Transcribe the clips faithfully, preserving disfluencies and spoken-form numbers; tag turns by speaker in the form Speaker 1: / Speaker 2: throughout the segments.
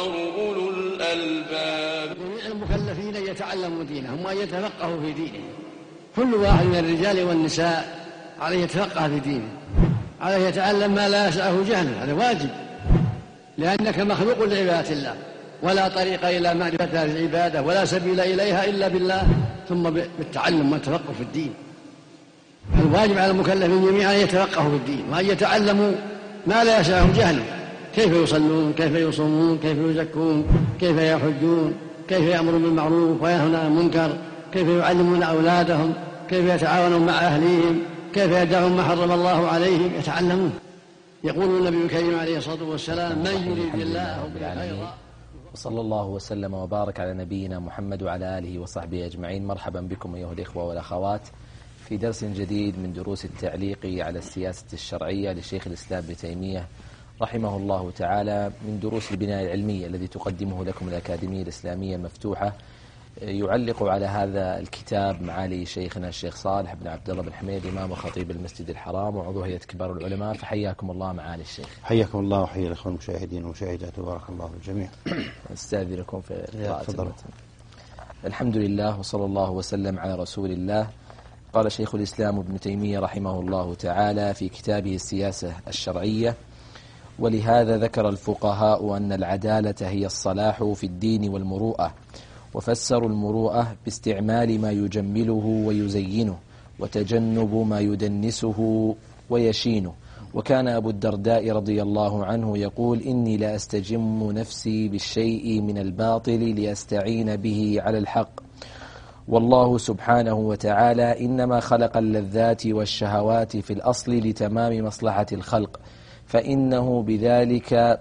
Speaker 1: أولو الألباب.
Speaker 2: جميع المكلفين أن يتعلموا دينهم وأن يتفقهوا في دينهم. كل واحد من الرجال والنساء عليه يتفقه في دينه، عليه يتعلم ما لا يسعه جهله، هذا واجب، لأنك مخلوق لعبادة الله، ولا طريق إلى معرفة هذه العبادة ولا سبيل إليها إلا بالله ثم بالتعلم والتفقه في الدين. الواجب على المكلفين جميعا أن يتفقهوا في الدين وأن يتعلموا ما لا يسعهم جهله، كيف يصلون، كيف يصومون، كيف يزكون، كيف يحجون، كيف يأمرون بالمعروف وينهون عن المنكر، كيف يعلمون أولادهم، كيف يتعاونون مع أهليهم، كيف يدعون ما حرم الله عليهم، يتعلمون. يقول النبي الكريم عليه الصلاة والسلام: من يريد الله به خيرا.
Speaker 3: وصلى الله وسلم وبارك على نبينا محمد وعلى آله وصحبه أجمعين. مرحبا بكم أيها الإخوة والأخوات في درس جديد من دروس التعليق على السياسة الشرعية لشيخ الإسلام ابن تيمية رحمه الله تعالى، من دروس البناء العلمية الذي تقدمه لكم الأكاديمية الإسلامية المفتوحة. يعلق على هذا الكتاب معالي شيخنا الشيخ صالح بن عبد الله بن حميد، إمام وخطيب المسجد الحرام وعضو هيئة كبار العلماء. فحياكم الله معالي الشيخ.
Speaker 4: حياكم الله وحيا الأخوة المشاهدين والمشاهدات، بارك الله في الجميع.
Speaker 3: استاذنكم في قراءة. الحمد لله وصلى الله وسلم على رسول الله. قال شيخ الإسلام ابن تيمية رحمه الله تعالى في كتابه السياسة الشرعية: ولهذا ذكر الفقهاء أن العدالة هي الصلاح في الدين والمروءة، وفسروا المروءة باستعمال ما يجمله ويزينه، وتجنب ما يدنسه ويشينه. وكان أبو الدرداء رضي الله عنه يقول: إني لا أستجم نفسي بالشيء من الباطل لأستعين به على الحق. والله سبحانه وتعالى إنما خلق اللذات والشهوات في الأصل لتمام مصلحة الخلق، فإنه بذلك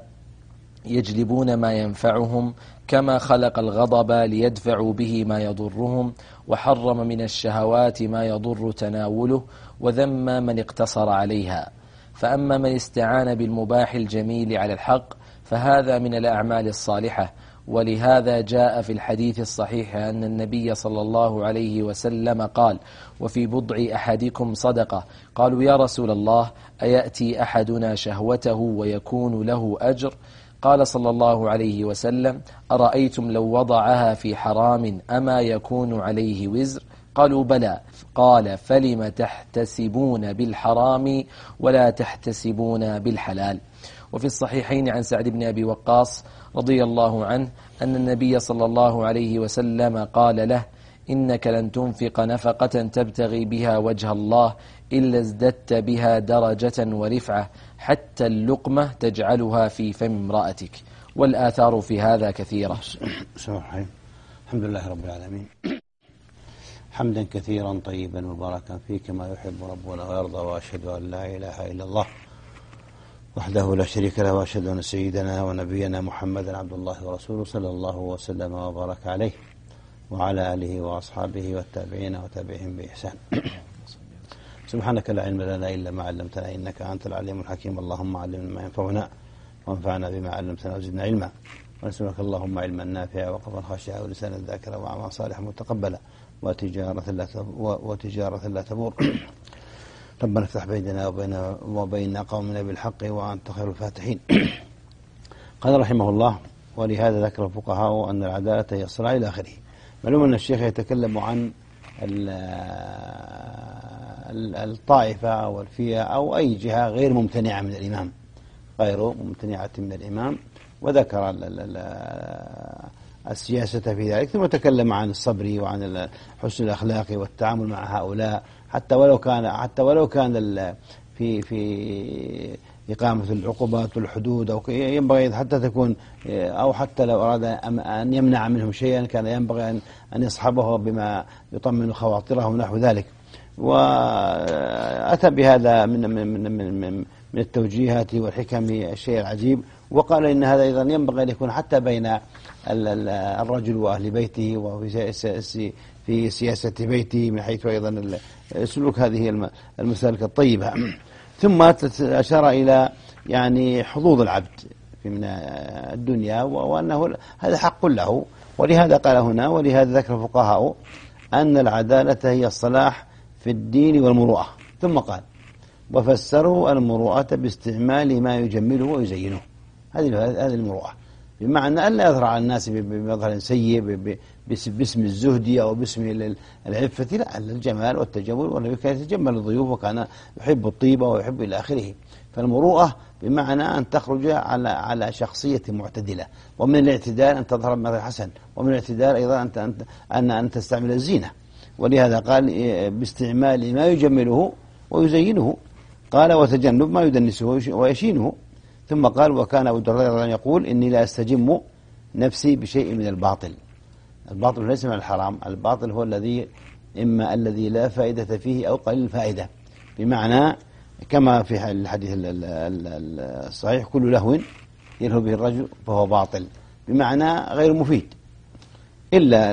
Speaker 3: يجلبون ما ينفعهم، كما خلق الغضب ليدفعوا به ما يضرهم، وحرم من الشهوات ما يضر تناوله، وذم من اقتصر عليها. فأما من استعان بالمباح الجميل على الحق فهذا من الأعمال الصالحة. ولهذا جاء في الحديث الصحيح أن النبي صلى الله عليه وسلم قال: وفي بضع أحدكم صدقة. قالوا: يا رسول الله، أيأتي أحدنا شهوته ويكون له أجر؟ قال صلى الله عليه وسلم: أرأيتم لو وضعها في حرام أما يكون عليه وزر؟ قالوا: بلى. قال: فلم تحتسبون بالحرام ولا تحتسبون بالحلال. وفي الصحيحين عن سعد بن أبي وقاص رضي الله عنه أن النبي صلى الله عليه وسلم قال له: إنك لن تنفق نفقة تبتغي بها وجه الله إلا ازددت بها درجة ورفعة، حتى اللقمة تجعلها في فم امرأتك. والآثار في هذا كثيرة.
Speaker 4: الحمد لله رب العالمين، حمدا كثيرا طيبا مباركا فيه كما يحب ربنا ويرضى. وأشهد أن لا إله إلا الله وحده لا شريك له، وأشهد أن سيدنا ونبينا محمدا عبد الله ورسوله صلى الله وسلم وبارك عليه وعلى آله وأصحابه والتابعين وتابعهم بإحسان. سبحانك لا علم لنا إلا ما علمتنا إنك أنت العليم الحكيم. اللهم علمنا ما ينفعنا وانفعنا بما علمتنا وزدنا علما، ونسألك اللهم علما نافعا وقلبا خاشعا ولسانا ذاكرا وأعمالا صالحا متقبلا وتجارة لا وتجارة لا تبور. ربنا افتح بيننا وبين وبين قومنا بالحق وأنت خير الفاتحين. قال رحمه الله: ولهذا ذكر الفقهاء أن العدالة هي الصلاح إلى آخره. معلوم أن الشيخ يتكلم عن الطائفة أو الفئة أو أي جهة غير ممتنعة من الإمام، غير ممتنعة من الإمام، وذكر السياسة في ذلك، ثم تكلم عن الصبر وعن حسن الأخلاق والتعامل مع هؤلاء، حتى ولو كان حتى ولو كان في في إقامة العقوبات والحدود، أو ينبغي حتى تكون، أو حتى لو أراد أن يمنع منهم شيئا كان ينبغي أن يصحبه بما يطمن خواطره ونحو ذلك. وأتى بهذا من من من من من التوجيهات والحكم الشيء العجيب، وقال إن هذا أيضا ينبغي أن يكون حتى بين الرجل وأهل بيته وفي في سياسة بيته، من حيث أيضا سلوك هذه المسالك الطيبة. ثم أشار إلى يعني حظوظ العبد من الدنيا، وأنه هذا حق له، ولهذا قال هنا: ولهذا ذكر الفقهاء أن العدالة هي الصلاح في الدين والمروءة. ثم قال: وفسروا المروءة باستعمال ما يجمله ويزينه. هذه هذه المروءة، بمعنى أن لا يظهر على الناس بمظهر سيء باسم الزهد أو باسم العفة، لا، الجمال والتجمل، والنبي كان يتجمل الضيوف وكان يحب الطيبة ويحب إلى آخره. فالمروءة بمعنى أن تخرج على على شخصية معتدلة، ومن الاعتدال أن تظهر بمظهر حسن، ومن الاعتدال أيضا أن أن أن تستعمل الزينة. ولهذا قال باستعمال ما يجمله ويزينه، قال وتجنب ما يدنسه ويشينه. ثم قال وكان أبو الدرداء يقول إني لا أستجم نفسي بشيء من الباطل. الباطل ليس من الحرام، الباطل هو الذي إما الذي لا فائدة فيه أو قليل الفائدة، بمعنى كما في الحديث الصحيح كل لهو يلهو به الرجل فهو باطل، بمعنى غير مفيد، إلا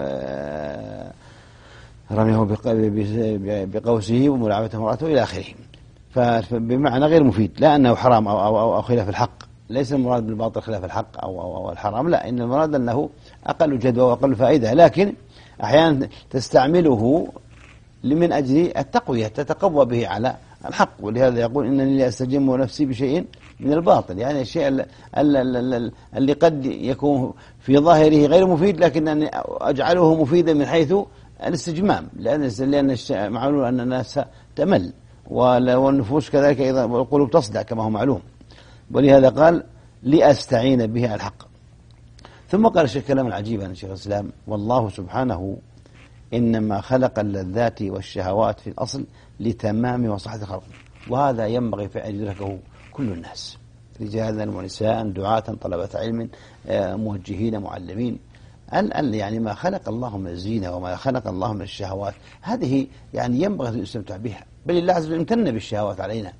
Speaker 4: رميه بقوسه وملاعبته امرأته إلى آخره، فبمعنى غير مفيد، لا أنه حرام أو, أو, أو, أو خلاف الحق. ليس المراد بالباطل خلاف الحق أو, أو, أو الحرام، لا، إن المراد أنه أقل جدوى وأقل فائدة، لكن أحيانا تستعمله من أجل التقوية، تتقوى به على الحق. ولهذا يقول إنني لا أستجم نفسي بشيء من الباطل، يعني الشيء اللي قد يكون في ظاهره غير مفيد لكن أن أجعله مفيدا من حيث الاستجمام، لأن لأن معلوم أن الناس تمل والنفوس كذلك أيضا والقلوب تصدع كما هو معلوم. ولهذا قال لأستعين به على الحق. ثم قال الشيخ كلاما عجيبا شيخ الإسلام: والله سبحانه إنما خلق اللذات والشهوات في الأصل لتمام مصلحة الخلق، وهذا ينبغي أن يدركه كل الناس، رجالا ونساء، دعاة، طلبة علم، موجهين، معلمين. يعني ما خلق الله من الزينة وما خلق الله من الشهوات هذه يعني ينبغي أن يستمتع بها، بل الله عز وجل امتن بالشهوات علينا،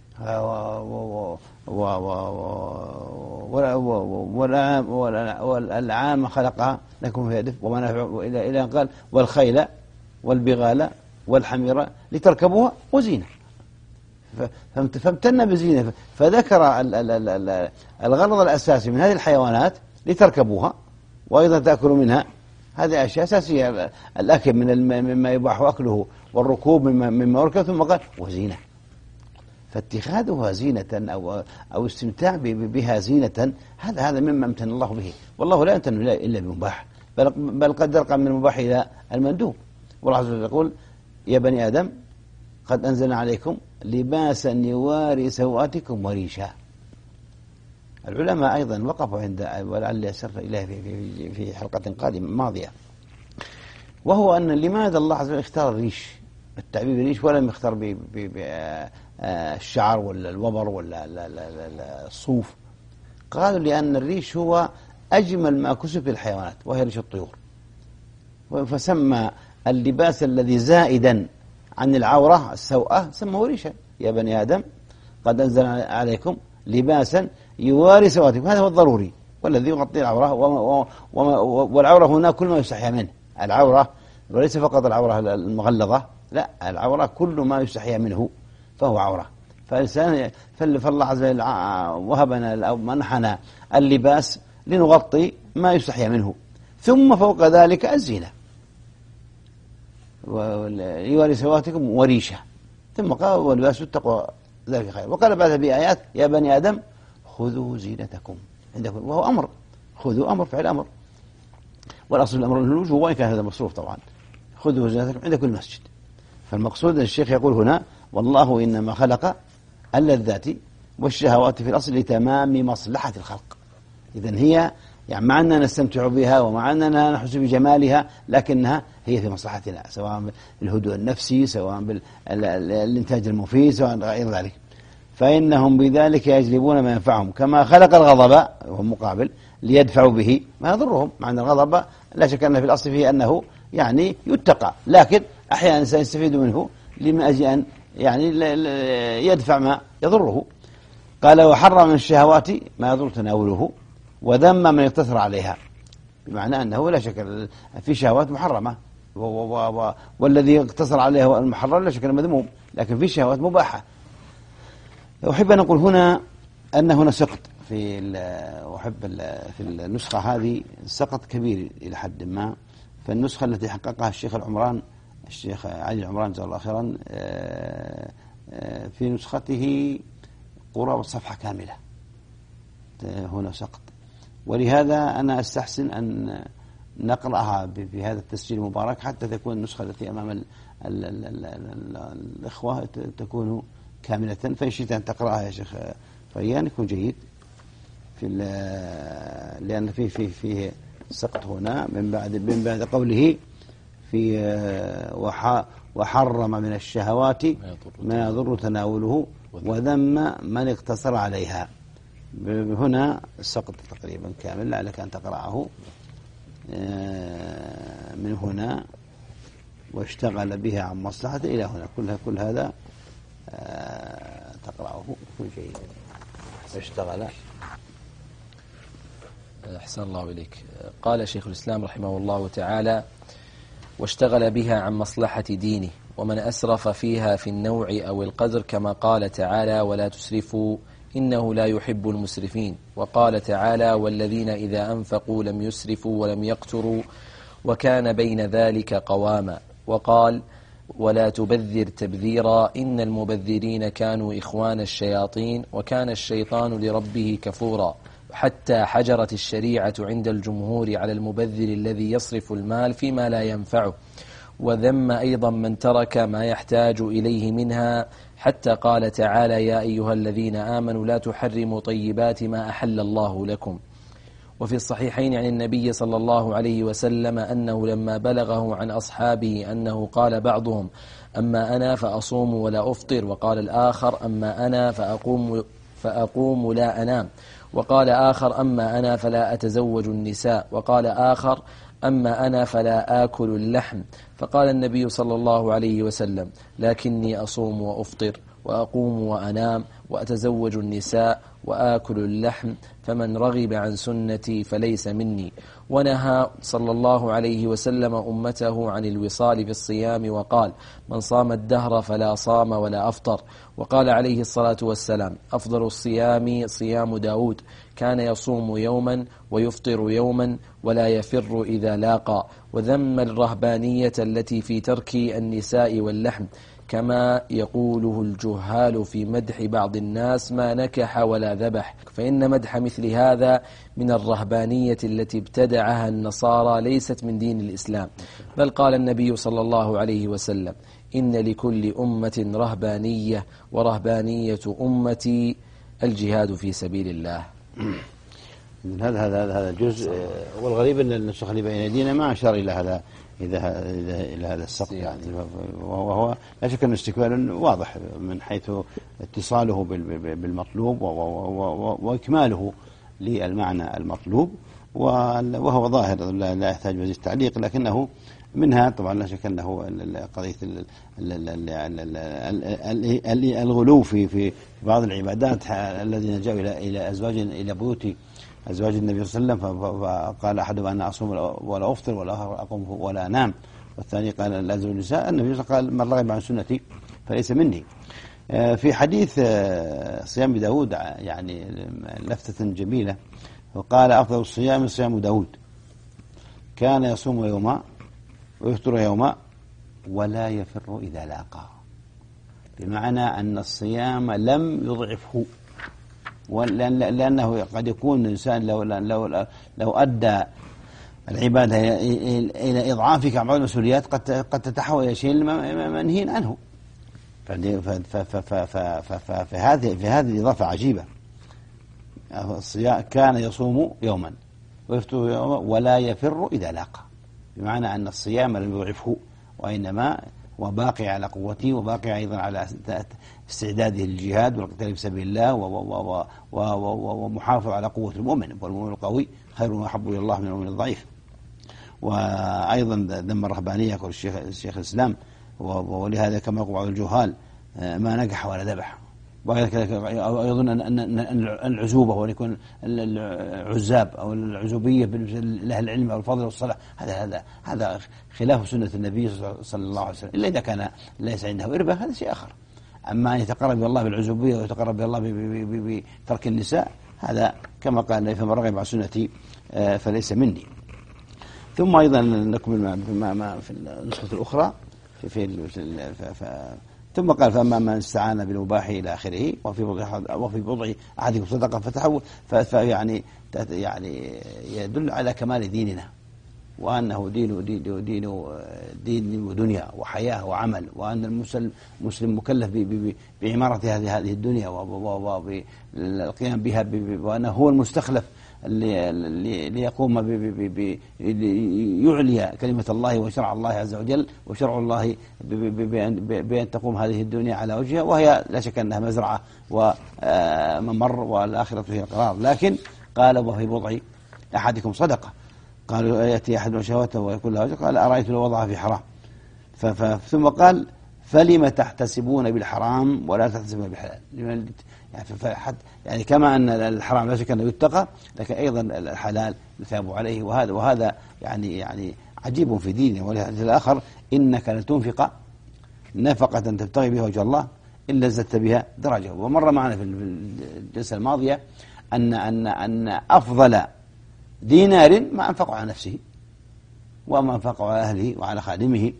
Speaker 4: والأنعام خلقها لكم فيها دفء ومنافع إلى أن قال والخيل والبغال والحمير لتركبوها وزينة، فامتن بزينة، فذكر الغرض الأساسي من هذه الحيوانات لتركبوها وأيضا تأكلوا منها، هذه أشياء أساسية، الأكل من مما يباح أكله والركوب مما يركب، ثم قال وزينة، فاتخاذها زينة أو أو استمتاع بها زينة، هذا هذا مما امتن الله به. والله لا يمتن إلا بمباح، بل بل قد يرقى من المباح إلى المندوب. والله عز وجل يقول يا بني آدم قد أنزلنا عليكم لباسا يواري سوآتكم وريشا. العلماء أيضا وقفوا عند ولعل يسر إليه في في حلقة قادمة ماضية، وهو أن لماذا الله عز وجل اختار الريش، التعبير بالريش، ولم يختار بالشعر ولا الوبر ولا الصوف؟ قالوا لأن الريش هو أجمل ما كسب في الحيوانات وهي ريش الطيور، فسمى اللباس الذي زائدا عن العورة السوءة سموه ريشا. يا بني آدم قد أنزل عليكم لباسا يواري سواتكم، هذا هو الضروري والذي يغطي العورة، والعورة هنا كل ما يستحيا منه، العورة وليس فقط العورة المغلظة، لا، العورة كل ما يستحيا منه فهو عورة. فالإنسان فالله عز وجل وهبنا أو منحنا اللباس لنغطي ما يستحيا منه، ثم فوق ذلك الزينة يواري سواتكم وريشة، ثم قال ولباس التقوى ذلك خير. وقال بعدها بآيات يا بني آدم خذوا زينتكم عندكم، وهو أمر، خذوا أمر فعل أمر، والأصل الأمر الوجوب وإن كان هذا مصروف طبعا، خذوا زينتكم عند كل مسجد. فالمقصود أن الشيخ يقول هنا والله إنما خلق اللذات والشهوات في الأصل لتمام مصلحة الخلق. إذن هي يعني مع أننا نستمتع بها ومع أننا نحس بجمالها، لكنها هي في مصلحتنا، سواء بالهدوء النفسي، سواء بالإنتاج المفيد، سواء غير ذلك. فإنهم بذلك يجلبون ما ينفعهم، كما خلق الغضب وهو مقابل ليدفعوا به ما يضرهم، مع أن الغضب لا شك أن في الأصل فيه أنه يعني يتقى، لكن أحيانا سيستفيد منه لما أجل أن يعني يدفع ما يضره. قال وحرم من الشهوات ما يضر تناوله وذم من يقتصر عليها، بمعنى أنه لا شك في شهوات محرمة والذي اقتصر عليها المحرم لا شك مذموم، لكن في شهوات مباحة. أحب أن أقول هنا أن هنا سقط في أحب في النسخة هذه سقط كبير إلى حد ما، فالنسخة التي حققها الشيخ العمران الشيخ علي العمران جزاه الله خيرا في نسخته قرابة صفحة كاملة، هنا سقط. ولهذا أنا أستحسن أن نقرأها بهذا التسجيل المبارك حتى تكون النسخة التي أمام ال ال ال ال ال الإخوة تكون كاملة. فإن شئت أن تقرأها يا شيخ ريان يكون جيد، في لأن فيه فيه فيه سقط هنا من بعد من بعد قوله في وحرم من الشهوات ما يضر تناوله وذم من اقتصر عليها. هنا سقط تقريبا كامل، لعلك أن تقرأه من هنا واشتغل بها عن مصلحة إلى هنا، كل كل هذا تقرأه كل شيء. اشتغل.
Speaker 3: أحسن الله إليك. قال شيخ الإسلام رحمه الله تعالى: واشتغل بها عن مصلحة دينه، ومن أسرف فيها في النوع أو القدر كما قال تعالى: ولا تسرفوا إنه لا يحب المسرفين. وقال تعالى: والذين إذا أنفقوا لم يسرفوا ولم يقتروا وكان بين ذلك قواما. وقال: ولا تبذر تبذيرا إن المبذرين كانوا إخوان الشياطين وكان الشيطان لربه كفورا. حتى حجرت الشريعة عند الجمهور على المبذر الذي يصرف المال فيما لا ينفعه، وذم أيضا من ترك ما يحتاج إليه منها، حتى قال تعالى: يا أيها الذين آمنوا لا تحرموا طيبات ما أحل الله لكم. وفي الصحيحين عن النبي صلى الله عليه وسلم أنه لما بلغه عن أصحابه أنه قال بعضهم: أما أنا فأصوم ولا أفطر، وقال الآخر: أما أنا فأقوم, فأقوم لا أنام، وقال آخر: أما أنا فلا أتزوج النساء، وقال آخر: أما أنا فلا آكل اللحم. فقال النبي صلى الله عليه وسلم: لكني أصوم وأفطر وأقوم وأنام وأتزوج النساء وآكل اللحم، فمن رغب عن سنتي فليس مني. ونهى صلى الله عليه وسلم أمته عن الوصال في الصيام، وقال: من صام الدهر فلا صام ولا أفطر. وقال عليه الصلاة والسلام: أفضل الصيام صيام داود، كان يصوم يوما ويفطر يوما ولا يفر إذا لاقى. وذم الرهبانية التي في ترك النساء واللحم، كما يقوله الجهال في مدح بعض الناس: ما نكح ولا ذبح. فإن مدح مثل هذا من الرهبانية التي ابتدعها النصارى، ليست من دين الإسلام. بل قال النبي صلى الله عليه وسلم: إن لكل أمة رهبانية ورهبانية أمتي الجهاد في سبيل الله.
Speaker 4: هذا هذا هذا الجزء، والغريب أن النسخ اللي بين يدينا ما أشار إلى هذا إذا إلى هذا السقط يعني، وهو لا شك أن استكمال واضح من حيث اتصاله بالمطلوب وإكماله للمعنى المطلوب، وهو ظاهر لا يحتاج مزيد تعليق. لكنه منها طبعا لا شك أنه قضية الغلو في في بعض العبادات الذين جاءوا إلى إلى أزواج إلى بيوت أزواج النبي صلى الله عليه وسلم، فقال أحدهم: أنا أصوم ولا أفطر، والآخر: أقوم ولا أنام، والثاني قال: لا أزوج النساء. النبي صلى الله عليه وسلم قال: من رغب عن سنتي فليس مني. في حديث صيام داود يعني لفتة جميلة، وقال: أفضل الصيام صيام داود، كان يصوم يوما ويفطر يوما ولا يفر إذا لاقى. بمعنى أن الصيام لم يضعفه، لأنه قد يكون الإنسان لو, لو, لو أدى العبادة إلى إضعافك عن بعض المسؤوليات قد قد تتحول إلى شيء منهي عنه. فهذه في هذه الإضافة عجيبة. كان يصوم يوما ويفطر يوما ولا يفر إذا لاقى، بمعنى أن الصيام لم يضعفه، وإنما وباقي على قوته، وباقي أيضا على استعداده للجهاد والقتال في سبيل الله، ومحافظ على قوة المؤمن، والمؤمن القوي خير وأحب إلى الله من المؤمن الضعيف. وأيضا ذم الرهبانية يقول الشيخ الشيخ الإسلام، ولهذا كما يقول بعض الجهال: ما نجح ولا ذبح. ويظن أن العزوبة هو يكون العزاب أو العزوبية لأهل العلم أو الفضل والصلاح، هذا هذا هذا خلاف سنة النبي صلى الله عليه وسلم، إلا إذا كان ليس عنده إربة هذا شيء آخر. أما أن يتقرب إلى الله بالعزوبية ويتقرب إلى الله بترك النساء، هذا كما قال النبي: فمن رغب عن سنتي فليس مني. ثم أيضا نكمل ما في النسخة الأخرى في في ثم قال فأما من استعان بالمباح إلى آخره وفي بضع وفي بضع أحدكم صدقة فتحول فيعني يعني يدل على كمال ديننا وأنه دين دين دين دين ودنيا وحياة وعمل، وأن المسلم مسلم مكلف بعمارة هذه هذه الدنيا وبالقيام بها، وأنه هو المستخلف ليقوم ليعلي كلمة الله وشرع الله عز وجل، وشرع الله بأن تقوم هذه الدنيا على وجهها، وهي لا شك أنها مزرعة وممر والآخرة هي القرار. لكن قال وفي بضع أحدكم صدقة، قالوا يأتي أحد شهوته ويكون له وجه، قال أرأيت لو وضعها في حرام. ثم قال فلم تحتسبون بالحرام ولا تحتسبون بالحلال؟ يعني, يعني كما أن الحرام لا شك أنه يتقى، لكن أيضا الحلال يثاب عليه، وهذا وهذا يعني يعني عجيب في دينه. والحديث الآخر إنك لن تنفق نفقة تبتغي بها وجه الله إلا زدت بها درجة. ومر معنا في الجلسة الماضية أن أن أن أفضل دينار ما أنفقه على نفسه وما أنفقه على أهله وعلى خادمه.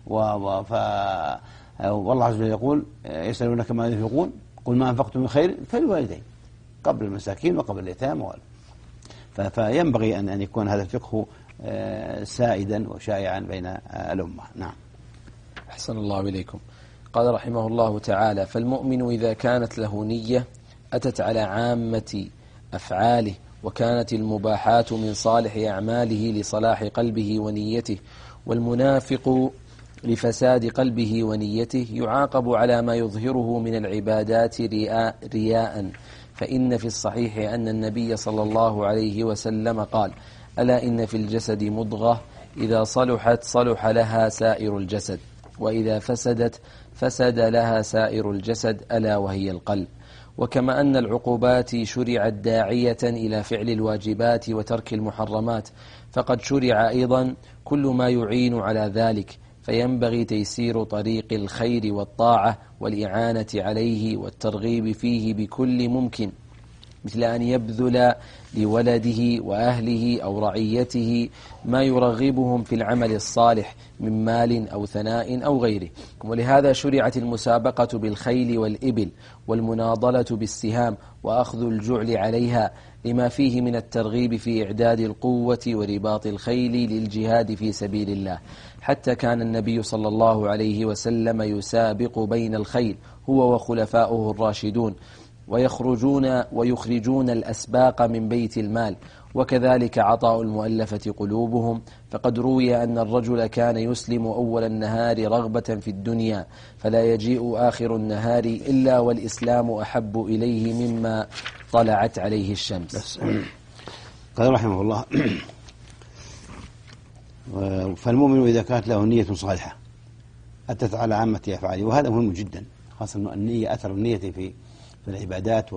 Speaker 4: والله عز وجل يقول يسألونك ما ينفقون قل ما أنفقتم من خير فللوالدين قبل المساكين وقبل اليتامى. فينبغي أن يكون هذا الفقه سائدا وشائعا بين الأمة. نعم.
Speaker 3: أحسن الله إليكم. قال رحمه الله تعالى: فالمؤمن إذا كانت له نية أتت على عامة أفعاله، وكانت المباحات من صالح أعماله لصلاح قلبه ونيته، والمنافق لفساد قلبه ونيته يعاقب على ما يظهره من العبادات رياء, رياء فإن في الصحيح أن النبي صلى الله عليه وسلم قال: ألا إن في الجسد مضغة إذا صلحت صلح لها سائر الجسد، وإذا فسدت فسد لها سائر الجسد، ألا وهي القلب. وكما أن العقوبات شرعت داعية إلى فعل الواجبات وترك المحرمات، فقد شرع أيضا كل ما يعين على ذلك، فينبغي تيسير طريق الخير والطاعة والإعانة عليه والترغيب فيه بكل ممكن، مثل أن يبذل لولده وأهله أو رعيته ما يرغبهم في العمل الصالح من مال أو ثناء أو غيره. ولهذا شرعت المسابقة بالخيل والإبل والمناضلة بالسهام وأخذ الجعل عليها، لما فيه من الترغيب في إعداد القوة ورباط الخيل للجهاد في سبيل الله، حتى كان النبي صلى الله عليه وسلم يسابق بين الخيل هو وخلفاؤه الراشدون، ويخرجون ويخرجون الأسباق من بيت المال، وكذلك عطاء المؤلفة قلوبهم. فقد روي أن الرجل كان يسلم أول النهار رغبة في الدنيا، فلا يجيء آخر النهار إلا والإسلام أحب إليه مما طلعت عليه الشمس.
Speaker 4: قال رحمه الله: فالمؤمن إذا كانت له نية صالحة أتت على عامة أفعاله، وهذا مهم جدا، خاصة النية، أثر النية في في العبادات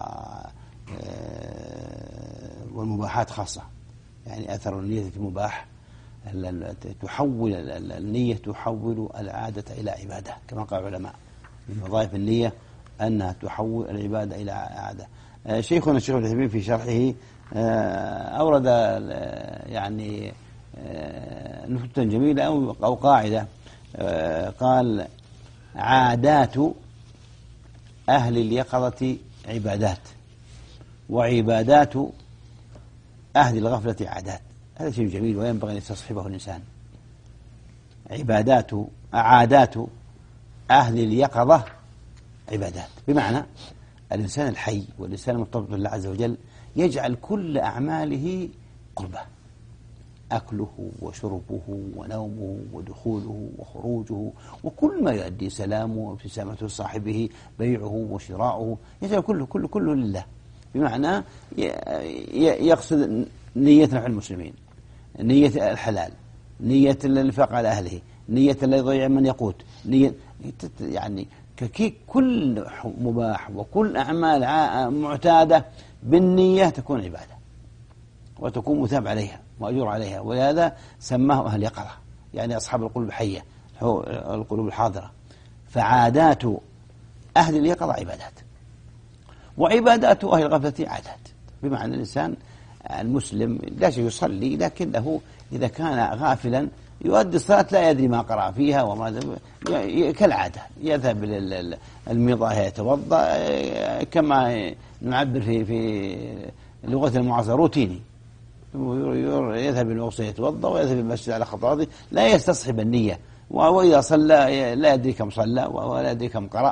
Speaker 4: والمباحات خاصة. يعني أثر النية في المباح تحول النية تحول العادة إلى عبادة، كما قال العلماء من وظائف النية أنها تحول العبادة إلى عادة. شيخنا الشيخ العثيمين في شرحه أورد يعني نكتة جميلة أو قاعدة، قال: عادات أهل اليقظة عبادات، وعبادات أهل الغفلة عادات. هذا شيء جميل وينبغي أن يستصحبه الإنسان. عبادات عادات أهل اليقظة عبادات، بمعنى الإنسان الحي والإنسان المرتبط بالله عز وجل يجعل كل أعماله قربة، أكله وشربه ونومه ودخوله وخروجه وكل ما يؤدي، سلامه وابتسامة صاحبه، بيعه وشراؤه، يجعل كله كله كله لله، بمعنى يقصد نية نفع المسلمين، نية الحلال، نية الإنفاق على أهله، نية لا يضيع من يقوت، نية يعني كل مباح وكل أعمال معتادة بالنية تكون عبادة وتكون مثاب عليها وأجور عليها. ولهذا سماه أهل يقظة، يعني أصحاب القلوب الحية، القلوب الحاضرة. فعادات أهل اليقظة عبادات، وعبادات أهل الغفلة عادات، بمعنى الإنسان المسلم لا شيء يصلي، لكنه إذا كان غافلا يؤدي الصلاة لا يدري ما قرأ فيها وما كالعادة، يذهب إلى المضاء يتوضأ كما نعبر في في لغة المعاصرة روتيني، يذهب المغسل يتوضأ ويذهب المسجد على خطواته، لا يستصحب النية، وإذا صلى لا يدري كم صلى ولا يدري كم قرأ.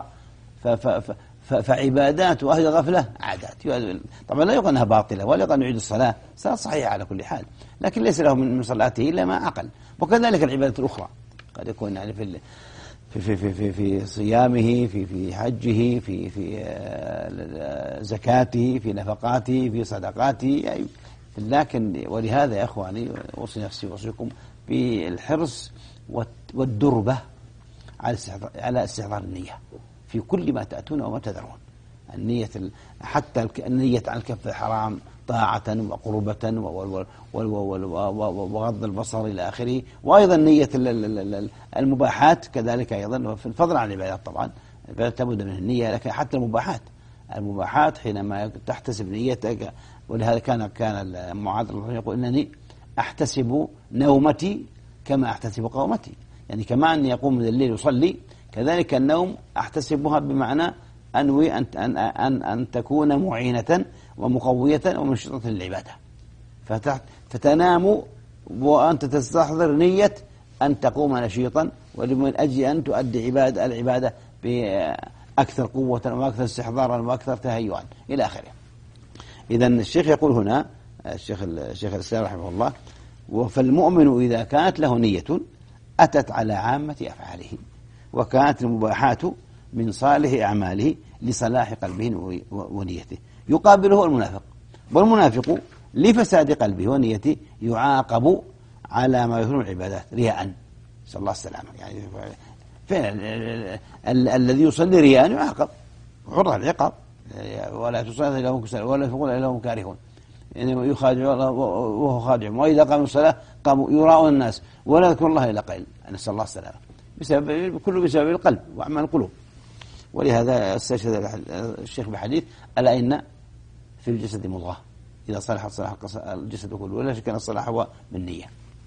Speaker 4: فعبادات أهل الغفلة عادات، طبعا لا يقول أنها باطلة ولا يقول أن يعيد الصلاة، صلاة صحيحة على كل حال، لكن ليس له من صلاته إلا ما عقل. وكذلك العبادات الأخرى قد يكون يعني في في في في في, في صيامه، في في حجه، في في زكاته، في نفقاته، في صدقاته يعني. لكن ولهذا يا إخواني أوصي نفسي وأوصيكم بالحرص والدربة على على استحضار النية في كل ما تأتون وما تذرون. النية حتى النية عن الكف الحرام طاعة وقربة وغض البصر إلى آخره، وأيضا نية المباحات كذلك أيضا، في الفضل عن العبادات. طبعا العبادات لابد من النية، لكن حتى المباحات المباحات حينما تحتسب نيتك. ولهذا كان كان معاذ رضي الله عنه يقول إنني أحتسب نومتي كما أحتسب قومتي، يعني كما أني يقوم من الليل يصلي كذلك النوم أحتسبها، بمعنى أنوي أن أن أن, أن تكون معينة ومقوية ومنشطة للعبادة، فتنام وأنت تستحضر نية أن تقوم نشيطا، ولمن أجل أن تؤدي عبادة العبادة بأكثر قوة وأكثر استحضارا وأكثر تهيئا إلى آخره. إذن الشيخ يقول هنا الشيخ الشيخ الإسلام رحمه الله: فالمؤمن إذا كانت له نية أتت على عامة أفعاله، وكانت المباحات من صالح أعماله لصلاح قلبه ونيته. يقابله المنافق، والمنافق لفساد قلبه ونيته يعاقب على ما يثنو العبادات رياء، صلى الله السلامة. يعني الذي يصلي رياء يعاقب عرض العقاب، ولا تصلي إلا هم كسالى ولا ينفقون إلا هم كارهون، يعني يخادع وهو خادع. وإذا قاموا الصلاة قاموا يراءون الناس ولا يذكرون الله إلا قليلا، نسأل الله السلامة. بسبب كله بسبب القلب وأعمال القلوب. ولهذا استشهد الشيخ بحديث: ألا إن في الجسد مضغة إذا صلحت صلح الجسد كله، ولا شك أن الصلاح هو من نية.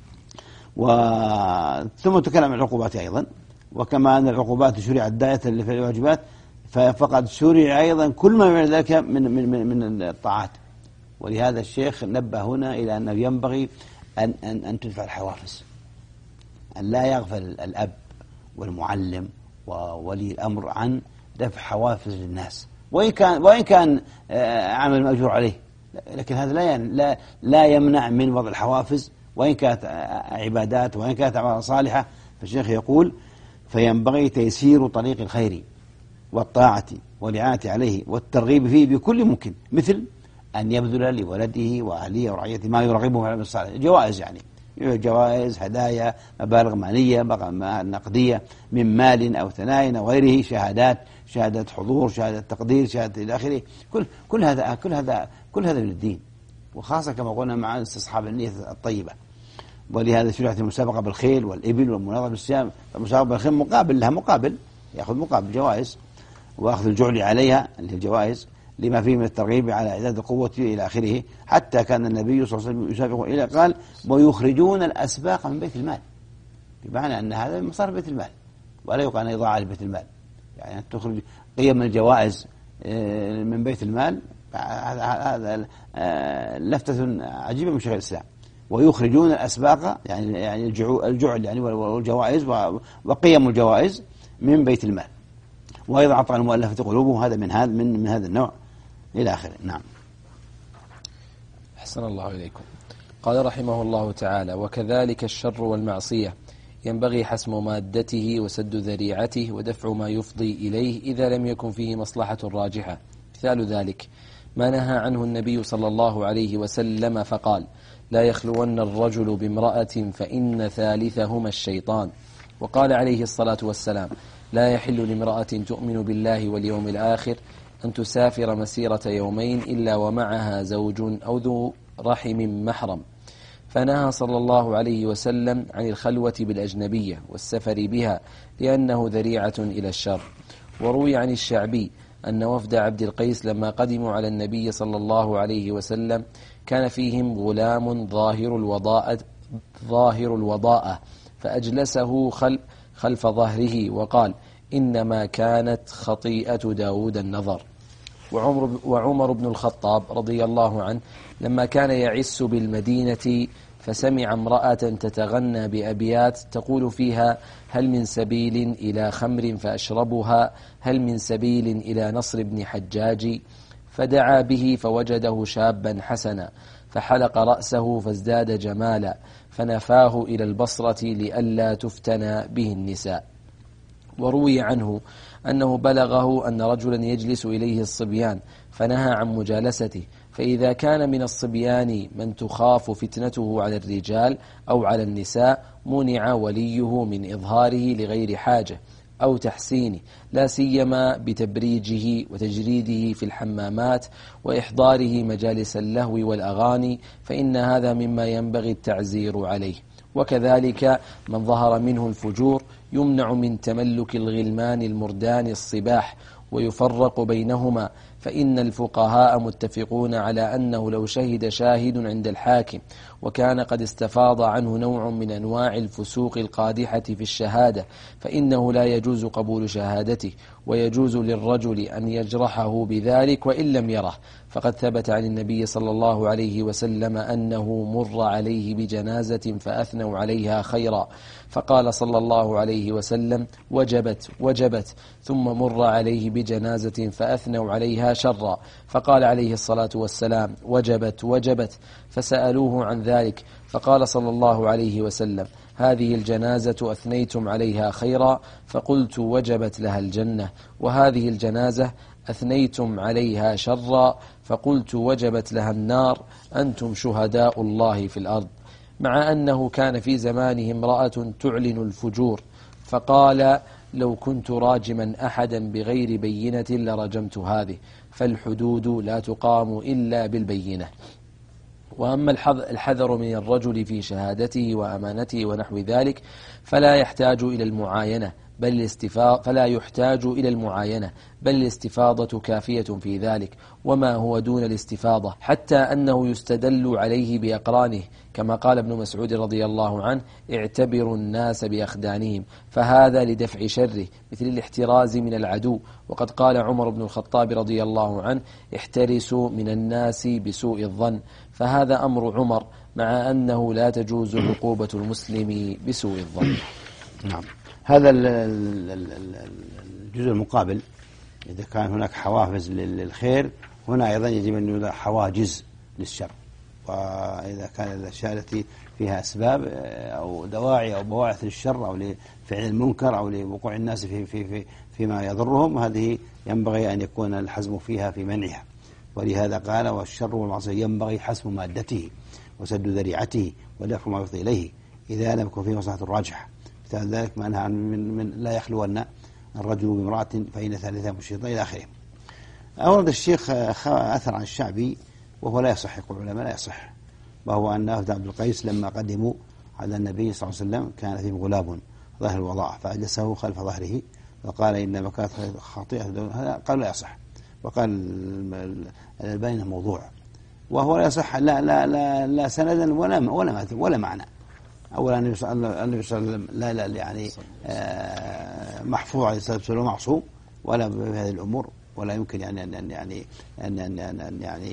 Speaker 4: ثم تكلم عن العقوبات أيضا، وكما أن العقوبات شرعت داية في الواجبات، فقد شرع أيضا كل ما من ذلك من من من الطاعات. ولهذا الشيخ نبه هنا إلى أنه ينبغي أن أن أن تدفع الحوافز، أن لا يغفل الأب والمعلم وولي الأمر عن دفع حوافز للناس، وإن كان وإن كان عمل مأجور عليه، لكن هذا لا لا لا يمنع من وضع الحوافز، وإن كانت عبادات وإن كانت أعمال صالحة. فالشيخ يقول: فينبغي تيسير طريق الخير والطاعة والإعانة عليه والترغيب فيه بكل ممكن، مثل أن يبذل لولده وأهله ورعيته ما يرغبهم في العمل الصالح، جوائز يعني جوائز، هدايا، مبالغ مالية، نقدية من مال أو ثناء أو غيره، شهادات، شهادة حضور، شهادة تقدير، شهادة إلى آخره. كل كل هذا كل هذا كل هذا من الدين، وخاصة كما قلنا مع استصحاب النية الطيبة. ولهذا شرعت المسابقة بالخيل والإبل والمناظرة بالصيام. المسابقة بالخيل مقابل لها، مقابل يأخذ مقابل جوائز، وأخذ الجعل عليها اللي هي الجوائز، لما فيه من الترغيب على إعداد القوة إلى آخره. حتى كان النبي صلى الله عليه وسلم يسابق إلى قال: ويخرجون الأسباق من بيت المال، بمعنى أن هذا من مصارف بيت المال، ولا يقال أن يضاع لبيت المال، يعني تخرج قيم الجوائز من بيت المال. هذا لفتة عجيبة من شيخ الإسلام. ويخرجون الأسباق يعني يعني الجعل يعني والجوائز وقيم الجوائز من بيت المال، وأيضا عطاء المؤلفة قلوبهم، هذا من هذا من من هذا النوع إلى آخره. نعم.
Speaker 3: أحسن الله إليكم. قال رحمه الله تعالى: وكذلك الشر والمعصية ينبغي حسم مادته وسد ذريعته ودفع ما يفضي إليه إذا لم يكن فيه مصلحة راجحة. مثال ذلك ما نهى عنه النبي صلى الله عليه وسلم فقال: لا يخلون الرجل بامرأة فإن ثالثهما الشيطان. وقال عليه الصلاة والسلام: لا يحل لامرأة تؤمن بالله واليوم الآخر أن تسافر مسيرة يومين إلا ومعها زوج أو ذو رحم محرم. فنهى صلى الله عليه وسلم عن الخلوة بالأجنبية والسفر بها لأنه ذريعة إلى الشر. وروي عن الشعبي أن وفد عبد القيس لما قدموا على النبي صلى الله عليه وسلم كان فيهم غلام ظاهر الوضاءة ظاهر الوضاءة فأجلسه خلف ظهره وقال: إنما كانت خطيئة داود النظر. وعمر, وعمر بن الخطاب رضي الله عنه لما كان يعس بالمدينة فسمع امرأة تتغنى بأبيات تقول فيها: هل من سبيل إلى خمر فأشربها، هل من سبيل إلى نصر بن حجاج، فدعا به فوجده شابا حسنا فحلق رأسه فازداد جمالا فنفاه إلى البصرة لئلا تفتن به النساء. وروي عنه أنه بلغه أن رجلا يجلس إليه الصبيان فنهى عن مجالسته، فإذا كان من الصبيان من تخاف فتنته على الرجال أو على النساء منع وليه من إظهاره لغير حاجة أو تحسينه، لا سيما بتبريجه وتجريده في الحمامات وإحضاره مجالس اللهو والأغاني، فإن هذا مما ينبغي التعزير عليه. وكذلك من ظهر منه الفجور يمنع من تملك الغلمان المردان الصباح ويفرق بينهما، فإن الفقهاء متفقون على أنه لو شهد شاهد عند الحاكم وكان قد استفاض عنه نوع من أنواع الفسوق القادحة في الشهادة فإنه لا يجوز قبول شهادته، ويجوز للرجل أن يجرحه بذلك وإن لم يره، فقد ثبت عن النبي صلى الله عليه وسلم أنه مر عليه بجنازة فأثنوا عليها خيرا، فقال صلى الله عليه وسلم: وجبت وجبت، ثم مر عليه بجنازة فأثنوا عليها شرا، فقال عليه الصلاة والسلام: وجبت وجبت، فسألوه عن ذلك فقال صلى الله عليه وسلم: هذه الجنازة أثنيتم عليها خيرا فقلت وجبت لها الجنة، وهذه الجنازة أثنيتم عليها شرا فقلت وجبت لها النار، أنتم شهداء الله في الأرض. مع أنه كان في زمانه امرأة تعلن الفجور، فقال: لو كنت راجما أحدا بغير بينة لرجمت هذه، فالحدود لا تقام إلا بالبينة. وأما الحذر من الرجل في شهادته وأمانته ونحو ذلك فلا يحتاج إلى المعاينة بل الاستفاضة فلا يحتاج إلى المعاينة بل الاستفاضة كافية في ذلك، وما هو دون الاستفاضة، حتى أنه يستدل عليه بأقرانه، كما قال ابن مسعود رضي الله عنه: اعتبروا الناس بأخدانهم، فهذا لدفع شره مثل الاحتراز من العدو. وقد قال عمر بن الخطاب رضي الله عنه: احترسوا من الناس بسوء الظن، فهذا أمر عمر، مع أنه لا تجوز عقوبة المسلم بسوء الظن.
Speaker 4: نعم. هذا الجزء المقابل، إذا كان هناك حوافز للخير، هنا أيضا يجب أن يوضع حواجز للشر. وإذا كان الأشياء التي فيها أسباب أو دواعي أو بواعث للشر أو لفعل المنكر أو لوقوع الناس في في في فيما يضرهم، هذه ينبغي أن يكون الحزم فيها في منعها. ولهذا قال: والشر والمعصية ينبغي حسم مادته وسد ذريعته ودفع ما يفضي إليه إذا لم يكن فيه مصلحة راجحة. مثال ذلك ما نهى من, من لا يخلون الرجل بامرأة فإن ثالثها الشيطان إلى آخره. أورد الشيخ أثر عن الشعبي وهو لا يصح، يقول العلماء لا يصح، وهو أن أفد عبد القيس لما قدموا على النبي صلى الله عليه وسلم كان فيه غلاب ظاهر الوضاعة فأجلسه خلف ظهره وقال: إنما كانت خطيئة. هذا قال لا يصح، وقال الألباني موضوع، وهو لا يصح لا لا لا, لا سندا ولا ولا ولا معنى. أولا النبي صلى الله عليه وسلم لا لا يعني محفوظ عليه الصلاة والسلام معصوم ولا بهذه الأمور، ولا يمكن يعني أن يعني أن أن أن يعني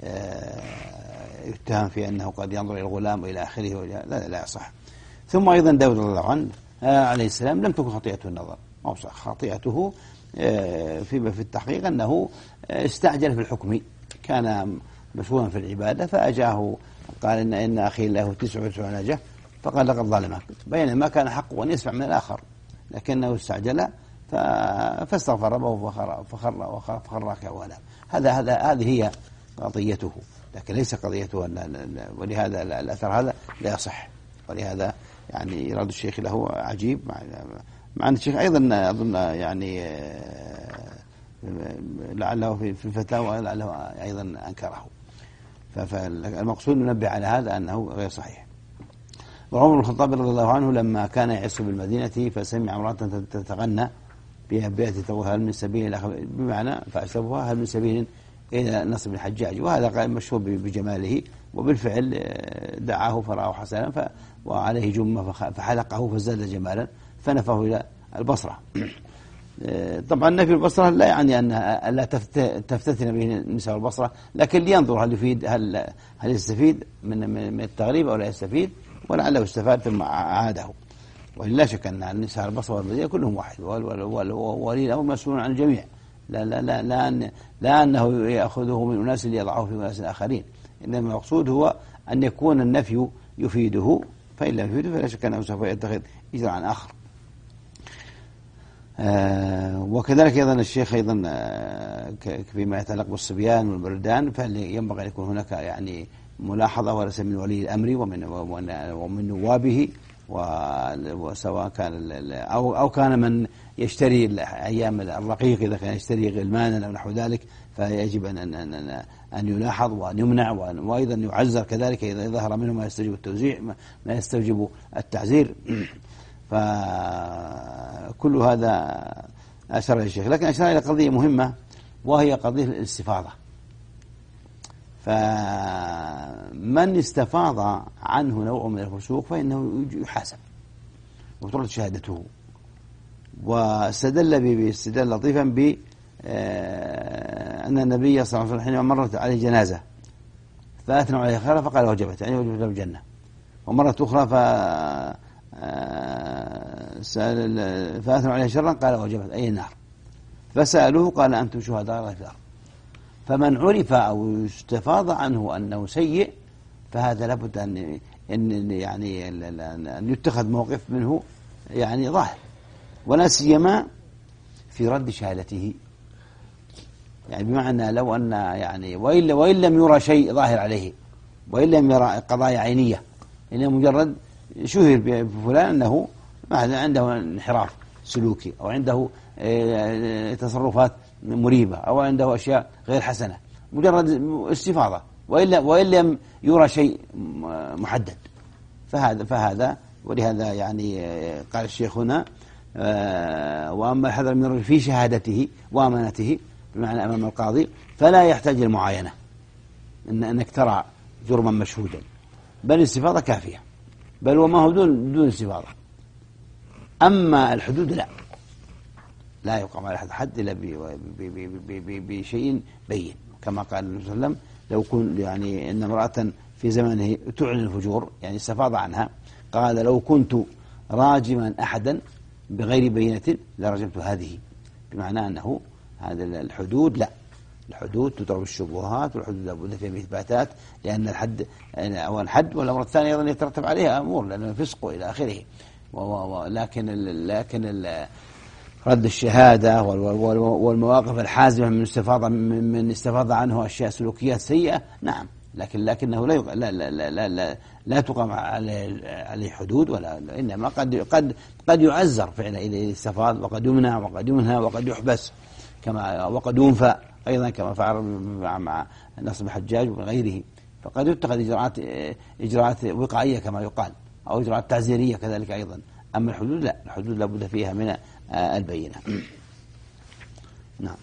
Speaker 4: يتهم في أنه قد ينظر إلى الغلام وإلى آخره، لا لا, لا يصح. ثم أيضا داود رضي الله عنه عليه السلام لم تكن خطيئته النظر، خطيئته في في التحقيق أنه استعجل في الحكم، كان مشغولا في العبادة فأجاه قال: إن إن أخي له تسع وتسعون نجة، فقال: لقد ظلمك، بينما كان حقه أن يسمع من الآخر، لكنه استعجل فاستغفر ربه وفخر فخر فخر راكعا وأناب. هذا هذا هذه هي قضيته، لكن ليس قضيته. ولهذا الأثر هذا لا يصح، ولهذا يعني إيراد الشيخ له عجيب، مع مع أن الشيخ أيضا أظن يعني لعله في الفتاوى لعله أيضا أنكره، فالمقصود ننبه على هذا أنه غير صحيح. وعمر بن الخطاب رضي الله عنه لما كان يعس بالمدينة فسمع امرأة تتغنى بأبيات تقول: هل من سبيل، بمعنى فأشربها: هل من سبيل إلى نصر بن الحجاج، وهذا قال مشهور بجماله، وبالفعل دعاه فرآه حسنا وعليه جمة فحلقه فزاد جمالا فنفاه إلى البصرة. طبعا نفي البصرة لا يعني أن لا تفتتن به نساء البصرة، لكن لينظر هل يفيد هل هل يستفيد من من التغريب أو لا يستفيد، ولعله استفاد ثم عاده. ولا شك أن النساء البصرة والمدينة كلهم واحد، ولي الأمر مسؤول عن الجميع، لا لا لا لا, أن لا أنه يأخذه من أناس ليضعه في أناس آخرين، إنما المقصود هو أن يكون النفي يفيده، فإن لم يفيده فلا شك أنه سوف يتخذ إجراء آخر. آه وكذلك أيضا الشيخ أيضا آه فيما يتعلق بالصبيان والبلدان، فينبغي أن يكون هناك يعني ملاحظة وليس من ولي الأمر ومن ومن نوابه، وسواء كان أو أو كان من يشتري أيام الرقيق، إذا كان يشتري غلمانا أو نحو ذلك فيجب أن أن أن أن يلاحظ وأن يمنع، وأيضا يعزر كذلك إذا ظهر منه ما يستوجب التوزيع ما يستوجب التعزير. فكل هذا أشار الشيخ، لكن أشار إلى قضية مهمة وهي قضية الاستفاضة. فمن استفاض عنه نوع من الفسوق فإنه يحاسب وترد شهادته. واستدل باستدلال لطيفا ب أن النبي صلى الله عليه وسلم حينما مرت عليه جنازة فأثنوا عليه خيرا فقال وجبت، يعني وجبت له الجنة. ومرة أخرى ف فأثنوا عليه شرا قال وجبت، أي النار. فسألوه قال أنتم شهداء الله في الأرض. فمن عرف أو استفاض عنه أنه سيء فهذا لابد أن أن يعني أن يتخذ موقف منه يعني ظاهر، ولا سيما في رد شهادته. يعني بمعنى لو أن يعني وإن وإن لم يرى شيء ظاهر عليه، وإن لم يرى قضايا عينية، إنه مجرد شهر بفلان أنه عنده انحراف سلوكي أو عنده تصرفات مريبة أو عنده أشياء غير حسنة، مجرد استفاضة، وإلا وإن لم يرى شيء محدد، فهذا فهذا ولهذا يعني قال الشيخ هنا وأما الحذر من في شهادته وأمانته بمعنى أمام القاضي فلا يحتاج المعاينة إن أنك ترى جرما مشهودا، بل الاستفاضة كافية، بل وما هو دون دون استفاضة. أما الحدود لا لا يقام على حد إلا بشيء بين، كما قال النبي صلى الله عليه وسلم لو كنت يعني إن امرأة في زمانه تعلن الفجور يعني استفاض عنها، قال لو كنت راجما أحدا بغير بينة لرجمت هذه، بمعنى أنه هذا الحدود لا، الحدود تضرب الشبهات، والحدود لابد فيها إثباتات، لأن الحد أو الحد والأمر الثاني أيضا يترتب عليها أمور لأنه فسق إلى آخره. ولكن لكن رد الشهادة والمواقف الحازمة من استفاضة من استفاض عنه أشياء سلوكيات سيئة نعم، لكن لكنه لا لا لا لا, لا, لا تقام عليه حدود، ولا إنما قد قد قد يعزر فعلا إذا استفاض، وقد يمنع وقد ينهى وقد يحبس كما وقد ينفى أيضا كما فعل مع نصر بن الحجاج وغيره. فقد يتخذ إجراءات إجراءات وقائية كما يقال، أو إجراءات تعزيرية كذلك أيضا. أما الحدود لا، الحدود لابد فيها من البينة. نعم.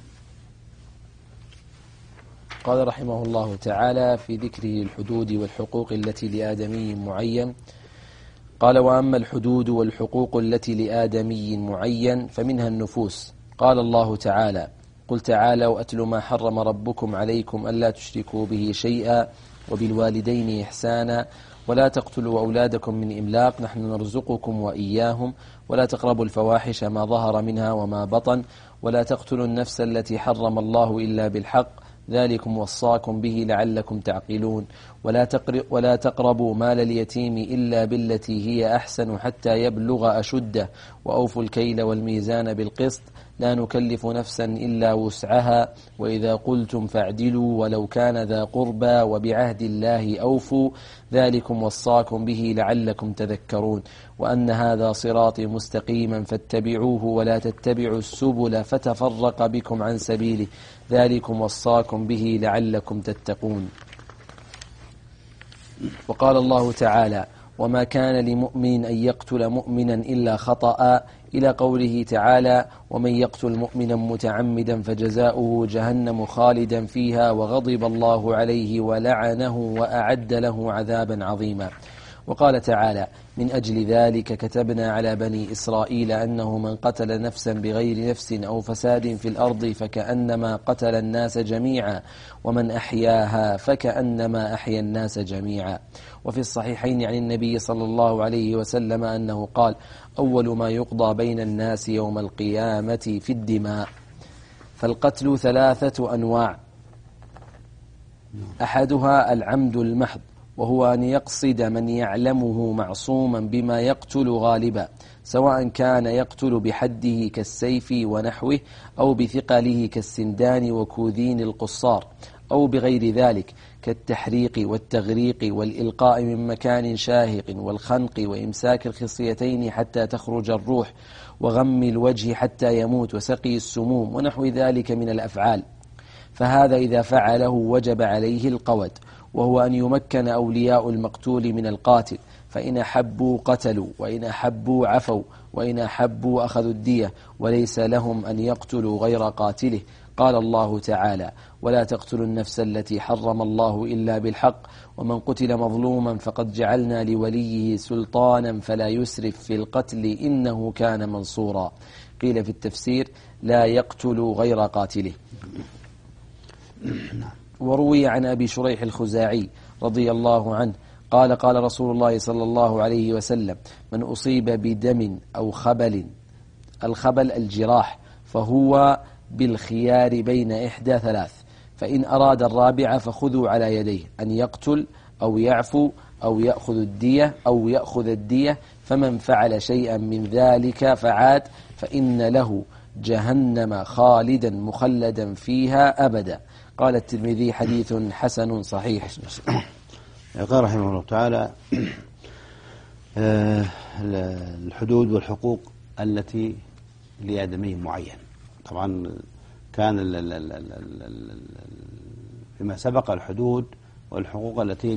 Speaker 3: قال رحمه الله تعالى في ذكره الحدود والحقوق التي لآدمي معين، قال وأما الحدود والحقوق التي لآدمي معين فمنها النفوس. قال الله تعالى قل تعالوا أتل ما حرم ربكم عليكم ألا تشركوا به شيئا وبالوالدين إحسانا ولا تقتلوا أولادكم من إملاق نحن نرزقكم وإياهم ولا تقربوا الفواحش ما ظهر منها وما بطن ولا تقتلوا النفس التي حرم الله إلا بالحق ذلكم وصاكم به لعلكم تعقلون ولا, ولا تقربوا مال اليتيم إلا بالتي هي أحسن حتى يبلغ أشده وأوفوا الكيل والميزان بالقسط لا نكلف نفسا إلا وسعها وإذا قلتم فاعدلوا ولو كان ذا قربى وبعهد الله أوفوا ذلكم وصاكم به لعلكم تذكرون وأن هذا صراطي مستقيما فاتبعوه ولا تتبعوا السبل فتفرق بكم عن سبيله ذلكم وصاكم به لعلكم تتقون. وقال الله تعالى وما كان لمؤمن أن يقتل مؤمنا إلا خطأ إلى قوله تعالى: ومن يقتل مؤمنا متعمدا فجزاؤه جهنم خالدا فيها وغضب الله عليه ولعنه وأعد له عذابا عظيما. وقال تعالى: من أجل ذلك كتبنا على بني إسرائيل أنه من قتل نفسا بغير نفس أو فساد في الأرض فكأنما قتل الناس جميعا ومن أحياها فكأنما أحيا الناس جميعا. وفي الصحيحين عن النبي صلى الله عليه وسلم أنه قال: أول ما يقضى بين الناس يوم القيامة في الدماء. فالقتل ثلاثة أنواع: أحدها العمد المحض، وهو أن يقصد من يعلمه معصوما بما يقتل غالبا، سواء كان يقتل بحده كالسيف ونحوه أو بثقله كالسندان وكوذين القصار، أو بغير ذلك كالتحريق والتغريق والإلقاء من مكان شاهق والخنق وإمساك الخصيتين حتى تخرج الروح وغم الوجه حتى يموت وسقي السموم ونحو ذلك من الأفعال. فهذا إذا فعله وجب عليه القود، وهو أن يمكن أولياء المقتول من القاتل، فإن أحبوا قتلوا وإن أحبوا عفوا وإن أحبوا أخذوا الدية، وليس لهم أن يقتلوا غير قاتله. قال الله تعالى: ولا تقتلوا النفس التي حرم الله إلا بالحق ومن قتل مظلوما فقد جعلنا لوليه سلطانا فلا يسرف في القتل إنه كان منصورا. قيل في التفسير: لا يقتل غير قاتله. وروي عن أبي شريح الخزاعي رضي الله عنه قال: قال رسول الله صلى الله عليه وسلم: من أصيب بدم أو خبل، الخبل الجراح، فهو بالخيار بين إحدى ثلاث، فإن أراد الرابعة فخذوا على يديه أن يقتل أو يعفو أو يأخذ الدية أو يأخذ الدية، فمن فعل شيئا من ذلك فعاد فإن له جهنم خالدا مخلدا فيها أبدا. قال الترمذي: حديث حسن صحيح.
Speaker 4: قال رحمه الله تعالى: الحدود والحقوق التي لآدمي معين. طبعا كان فيما سبق الحدود والحقوق التي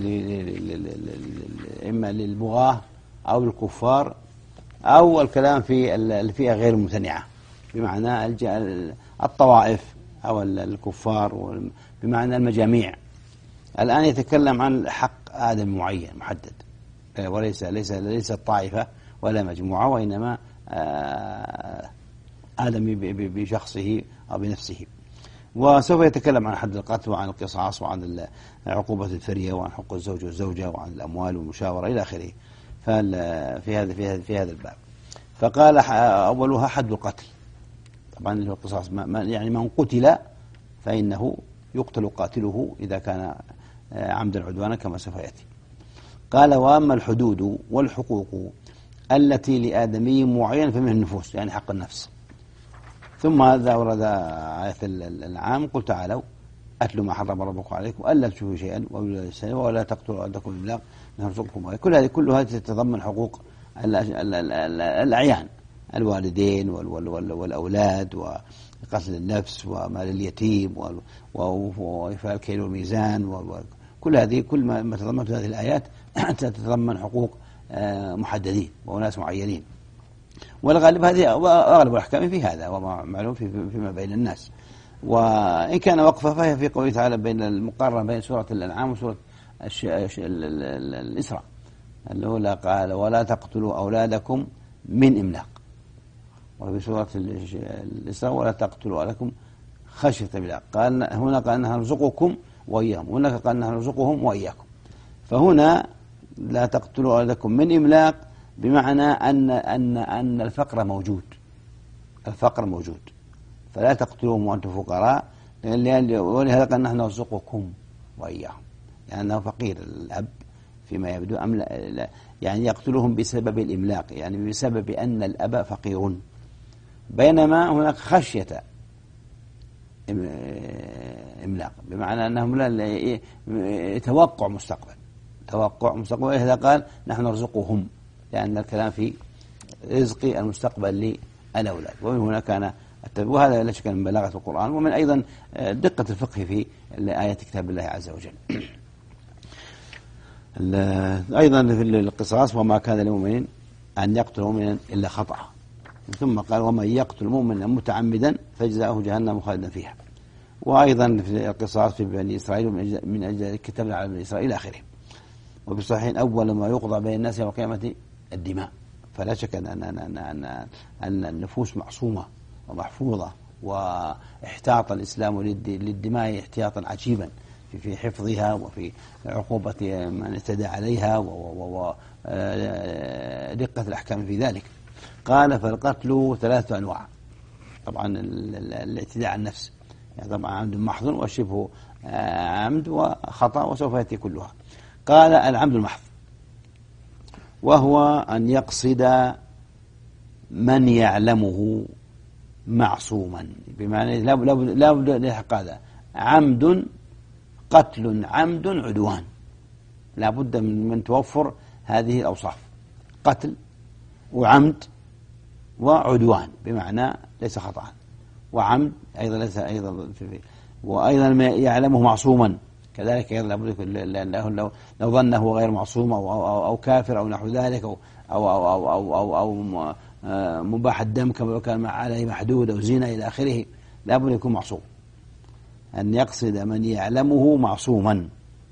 Speaker 4: إما للبغاة أو الكفار، أو الكلام في الفئة غير الممتنعة بمعنى الطوائف أو الكفار بمعنى المجاميع. الآن يتكلم عن حق آدم معين محدد، وليس ليس ليس الطائفة ولا مجموعة، وإنما آدم بشخصه أو بنفسه. وسوف يتكلم عن حد القتل وعن القصاص وعن عقوبة الفرية وعن حقوق الزوج والزوجة وعن الأموال والمشاورة إلى آخره. في هذا في هذا في هذا الباب فقال: أولها حد القتل. طبعا اللي هو القصاص، يعني من قتل فإنه يقتل قاتله إذا كان عمدا عدوانا كما سوف يأتي. قال: وأما الحدود والحقوق التي لآدمي معين فمن النفوس، يعني حق النفس. ثم هذا أورد آية العام: قل تعالوا أتلوا ما حرم ربكم عليكم ألا تشركوا شيئا ولا تقتلوا أولادكم بالإملاق نرزقكم. كل هذه كلها تتضمن حقوق الأعيان، الوالدين والأولاد وقتل النفس ومال اليتيم وإيفاء الكيل والميزان، وكل هذه كل ما تضمنت هذه الآيات تتضمن حقوق محددين وناس معينين. والغالب هذه أغلب الأحكام في هذا وما معلوم في فيما بين الناس. وإن كان وقفة فهي في قوله تعالى بين المقارنة بين سورة الأنعام وسورة الإسراء. الأولى قال: ولا تقتلوا أولادكم من إملاق، وفي سورة الإسراء: ولا تقتلوا أولادكم خشية إملاق. قال هنا قال نرزقكم وإياهم، وهناك قال نرزقهم وإياكم. فهنا لا تقتلوا أولادكم من إملاق بمعنى أن أن أن الفقر موجود، الفقر موجود، فلا تقتلوهم وأنتم فقراء، ولهذا قال نحن نرزقكم وإياهم، لأنه فقير الأب فيما يبدو، أم لا يعني يقتلهم بسبب الإملاق، يعني بسبب أن الأب فقير، بينما هناك خشية إملاق بمعنى أنهم لا يتوقع مستقبل، توقع مستقبل. ولهذا قال نحن نرزقهم، لأن الكلام في رزق المستقبل للأولاد. ومن هنا كان التنبيه، وهذا لا شك من بلاغة القرآن، ومن أيضا دقة الفقه في آيات كتاب الله عز وجل. أيضا في القصاص: وما كان لمؤمن أن يقتل مؤمنا إلا خطأ. ثم قال ومن يقتل مؤمنا متعمدا فجزاؤه جهنم خالدا فيها. وأيضا في القصاص في بني إسرائيل من أجل كتبنا على بني إسرائيل إلى آخره. وفي الصحيحين أول ما يقضى بين الناس يوم القيامة الدماء. فلا شك أن, أن, أن, أن, أن النفوس معصومة ومحفوظة، واحتاط الإسلام للدماء احتياطا عجيبا في حفظها وفي عقوبة من اعتدى عليها ودقة الأحكام في ذلك. قال فالقتل ثلاثة أنواع. طبعا الاعتداء على النفس يعني طبعا عمد محض وشبه عمد وخطأ وسوف يأتي كلها. قال العمد المحض وهو أن يقصد من يعلمه معصوما، بمعنى لا بد للحق هذا عمد قتل عمد عدوان، لا بد من, من توفر هذه الأوصاف، قتل وعمد وعدوان بمعنى ليس خطأ، وعمد أيضا ليس أيضا في وأيضا ما يعلمه معصوما كذلك أيضا لابد لأنه لو لو ظنه غير معصوم أو, أو, أو كافر أو نحو ذلك أو أو أو أو, أو, أو مباح الدم كما لو كان عليه محدود أو زنا إلى آخره، لابد يكون معصوم. أن يقصد من يعلمه معصوما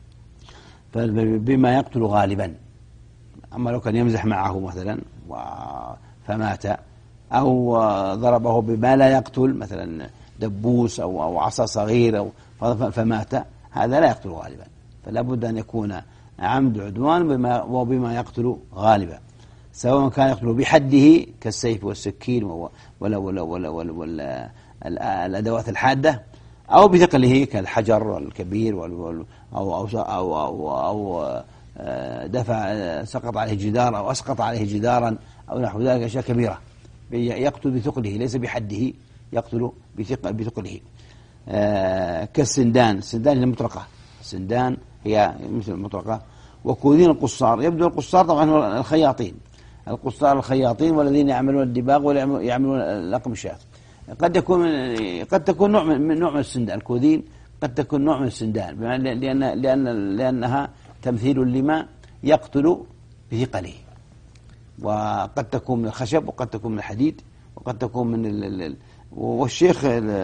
Speaker 4: بما يقتل غالبا. أما لو كان يمزح معه مثلا فمات أو ضربه بما لا يقتل مثلا دبوس أو أو عصا صغير أو فمات، هذا لا يقتل غالبا. فلا بد أن يكون عمد عدوان بما وبما يقتل غالبا، سواء كان يقتل بحده كالسيف والسكين ولا ولا ولا ولا, ولا, ولا الأدوات الحادة، أو بثقله كالحجر الكبير أو أو أو أو, أو دفع سقط عليه جدار أو أسقط عليه جدارا أو نحو ذلك، أشياء كبيرة يقتل بثقله ليس بحده، يقتل بثقله. آه كالسندان، السندان هي المطرقة، السندان هي مثل المطرقة. وكودين القصار، يبدو القصار طبعا هو الخياطين، القصار الخياطين والذين يعملون الدباغ ويعملون الأقمشات. قد يكون قد تكون نوع من نوع من السندان، الكودين قد تكون نوع من السندان لأن لأن لأنها تمثيل لما يقتل بثقله، وقد تكون من الخشب وقد تكون من الحديد وقد تكون من ال ال والشيخ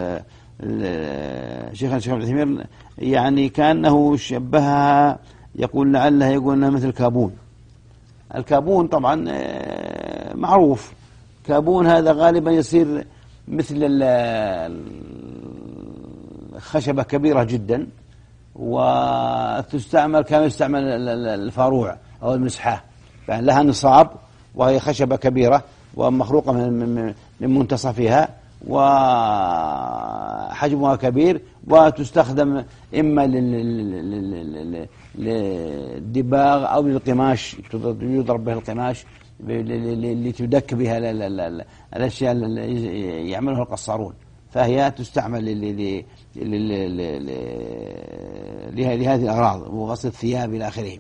Speaker 4: الشيخ الشيخ ابن عثيمين يعني كأنه شبهها، يقول لعلها يقول أنها مثل كابون. الكابون طبعا معروف، كابون هذا غالبا يصير مثل الخشبة كبيرة جدا وتستعمل كما يستعمل الفاروع أو المسحة، يعني لها نصاب وهي خشبة كبيرة ومخروقة من منتصفها وحجمها كبير، وتستخدم إما للدباغ أو للقماش، يضرب به القماش لتدك بها الأشياء اللي يعملها القصارون، فهي تستعمل لهذه الأغراض وغسل الثياب إلى آخره.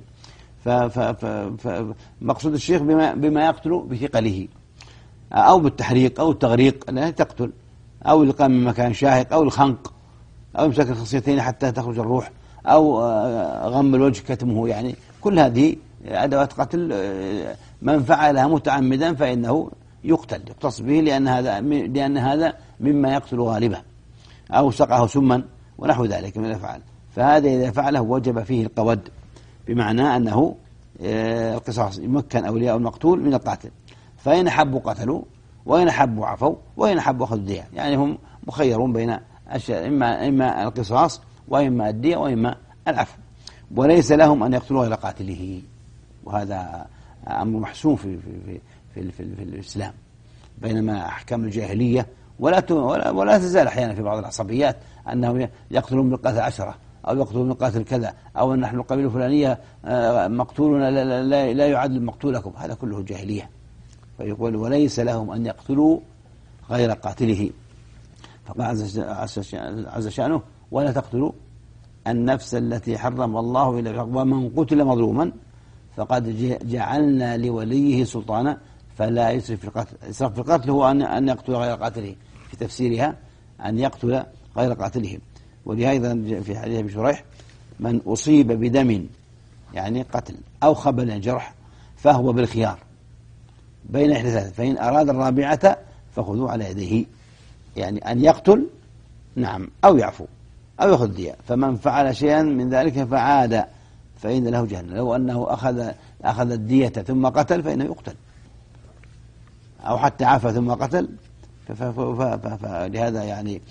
Speaker 4: فمقصود الشيخ بما, بما يقتل بثقله أو بالتحريق أو التغريق لأنها تقتل، أو الإقامة من مكان شاهق أو الخنق أو إمساك الخصيتين حتى تخرج الروح أو غم الوجه كتمه، يعني كل هذه أدوات قتل من فعلها متعمدا فإنه يقتل يقتص به لأن هذا لأن هذا مما يقتل غالبا، أو سقه سما ونحو ذلك من الأفعال، فهذا إذا فعله وجب فيه القود، بمعنى أنه القصاص يمكن أولياء المقتول من القاتل، فإن حبوا قتلوا وإن حبوا عفوا وإن حبوا أخذوا الدية، يعني هم مخيرون بين أشياء، إما إما القصاص وإما الدية وإما العفو، وليس لهم أن يقتلوا غير قاتله، وهذا أمر محسوم في في في, في, في الإسلام، بينما أحكام الجاهلية ولا ولا, ولا تزال أحيانا في بعض العصبيات أنهم يقتلون بالقتل عشرة أو يقتلون بالقتل كذا، أو نحن القبيلة الفلانية مقتولنا لا, لا, لا يعادل مقتولكم، هذا كله جاهلية. فيقول وليس لهم أن يقتلوا غير قاتله، فقال عز شأنه ولا تقتلوا النفس التي حرم الله إلا بالحق ومن قتل مظلوما فقد جعلنا لوليه سلطانا فلا يسرف في القتل. الإسراف في القتل هو أن يقتل غير قاتله، في تفسيرها أن يقتل غير قاتله. ولهذا في حديث أبي شريح من أصيب بدم يعني قتل أو خبل جرح فهو بالخيار بين إحدى ثلاث، فإن أراد الرابعة فخذوا على يديه، يعني أن يقتل نعم أو يعفو أو يأخذ دية. فمن فعل شيئا من ذلك فعاد فإن له جهنم. لو أنه أخذ أخذ الدية ثم قتل فإنه يقتل، أو حتى عفى ثم قتل. فلهذا يعني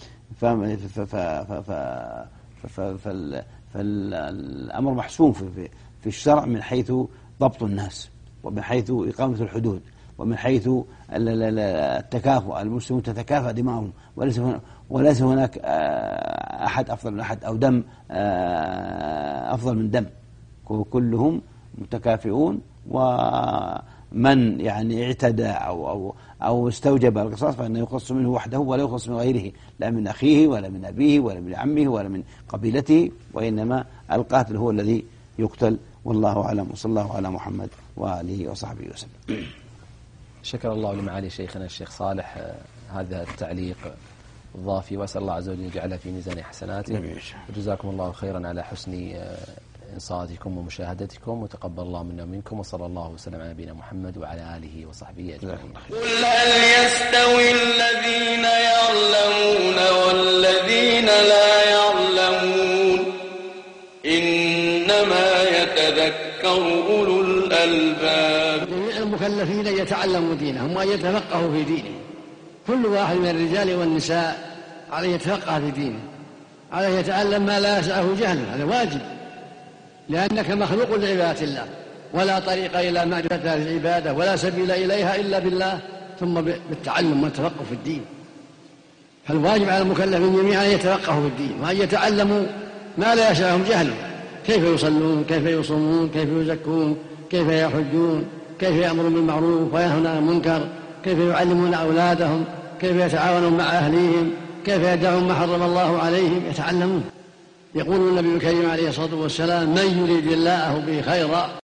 Speaker 4: فالأمر محسوم في في الشرع من حيث ضبط الناس، ومن حيث إقامة الحدود، ومن حيث التكافؤ، المسلمون تتكافأ دماؤهم، وليس وليس هناك أحد أفضل من أحد أو دم أفضل من دم، كلهم متكافئون. ومن يعني اعتدى أو أو أو استوجب القصاص فإنه يقص منه وحده ولا يقص من غيره، لا من أخيه ولا من أبيه ولا من عمه ولا من قبيلته، وإنما القاتل هو الذي يقتل. والله أعلم، وصلى الله على محمد وآله وصحبه وسلم.
Speaker 3: شكر الله لمعالي شيخنا الشيخ صالح هذا التعليق الضافي، وأسأل الله عز وجل يجعله في ميزان حسناته. وجزاكم الله خيرا على حسن إنصاتكم ومشاهدتكم، وتقبل الله منا ومنكم، وصلى الله وسلم على نبينا محمد وعلى آله وصحبه أجمعين.
Speaker 1: قل هل يستوي الذين يعلمون والذين لا يعلمون إنما يتذكر أولو الألباب.
Speaker 2: جميع المكلفين يتعلموا دينهم وأن يتفقهوا في دينه. كل واحد من الرجال والنساء عليه يتفقه في دينه، عليه يتعلم ما لا يسعه جهله، هذا واجب، لأنك مخلوق لعبادة الله، ولا طريق إلى معرفة هذه العبادة ولا سبيل إليها إلا بالله، ثم بالتعلم والتفقه في الدين. فالواجب على المكلفين جميعا أن يتفقهوا في الدين وأن يتعلموا ما لا يسعهم جهله، كيف يصلون، كيف يصومون، كيف يزكون، كيف يحجون، كيف يأمرون بالمعروف وينهون عن المنكر، كيف يعلمون أولادهم، كيف يتعاونون مع أهليهم، كيف يدعون ما حرم الله عليهم، يتعلمون. يقول النبي الكريم عليه الصلاة والسلام: من يريد الله به خيرا